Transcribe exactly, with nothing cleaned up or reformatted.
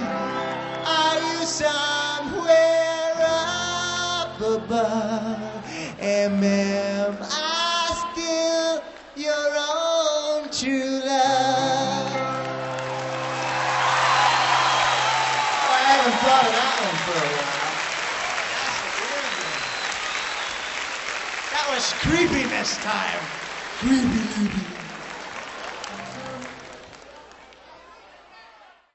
Are you somewhere up above? And am I still your own true love? Oh, I haven't thought of that one for a while. That was creepy this time. Creepy, creepy.